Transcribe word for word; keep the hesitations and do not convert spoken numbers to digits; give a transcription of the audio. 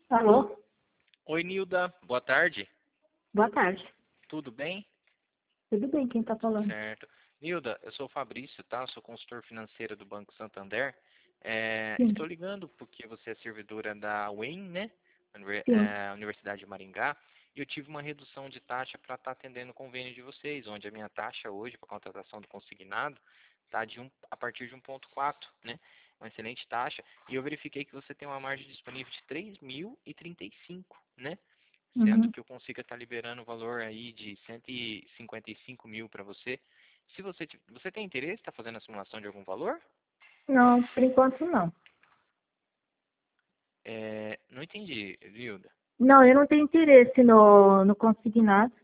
Alô? Oi, Nilda. Boa tarde. Boa tarde. Tudo bem? Tudo bem, quem tá falando? Certo. Nilda, eu sou o Fabrício, tá? Eu sou consultor financeiro do Banco Santander. É, Sim, estou ligando porque você é servidora da U E M, né? Univers- sim. é, Universidade de Maringá. E eu tive uma redução de taxa para estar atendendo o convênio de vocês, onde a minha taxa hoje para contratação do consignado está de um, a partir de um vírgula quatro, né? Uma excelente taxa. E eu verifiquei que você tem uma margem disponível de três mil e trinta e cinco, né? Sendo Uhum. que eu consiga estar liberando o valor aí de cento e cinquenta e cinco mil para você. Se você, ti- você tem interesse, está fazendo a simulação de algum valor? Não, por enquanto não. É, não entendi, Vilda. Não, eu não tenho interesse no, no consignado.